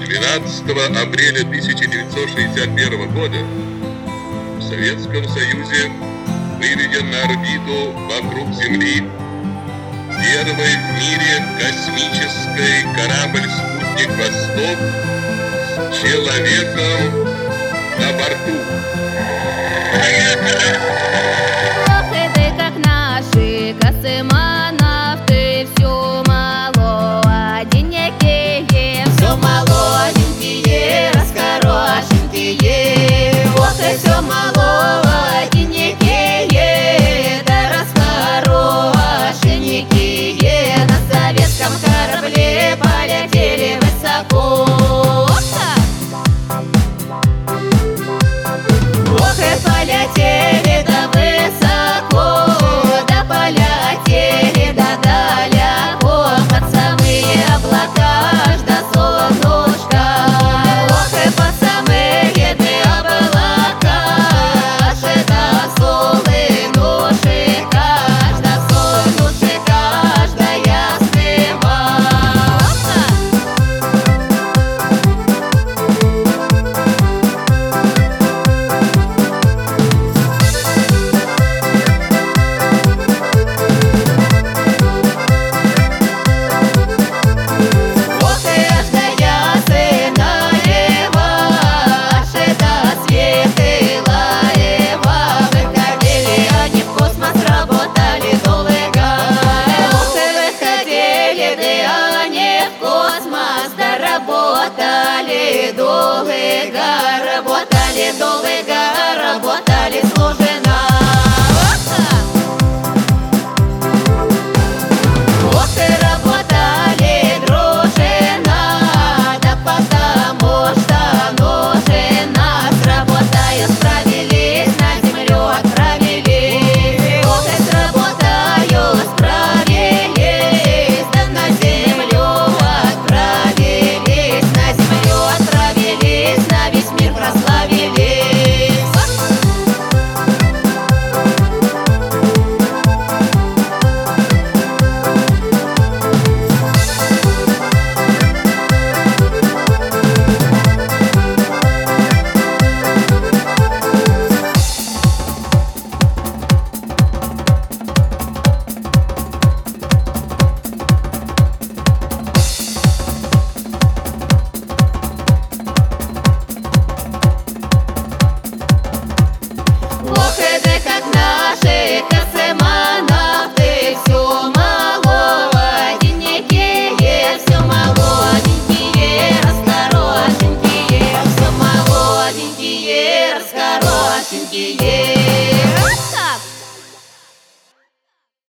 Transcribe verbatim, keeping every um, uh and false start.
двенадцатого апреля тысяча девятьсот шестьдесят первого года в Советском Союзе выведен на орбиту вокруг Земли первый в мире космический корабль-спутник «Восток» с человеком на борту. Поехали! Ох, и ты, как наши космонавты, все молоденькие, все молоденькие, раскорошенькие. Ох, и все молоденькие, да раскорошенькие, на советском корабле полетели высоко. Ох, и полетели да высоко, да полетели да далеко, под самые облака аж до солнышка. Ох, и под самые ты облака аж до солнышка, аж до солнышка, аж до ясного. Работали долго, работали долго, работали служено. Ох, и работали дружно, да потому что нужно. С работою справились, на землю отправились. Ох, и с работою справились, да на землю отправились. На землю отправились, на весь мир прославились. Ох, и ты, как наши космонавты, все молоденькие, все молоденькие, раскорошенькие, все молоденькие, раскорошенькие.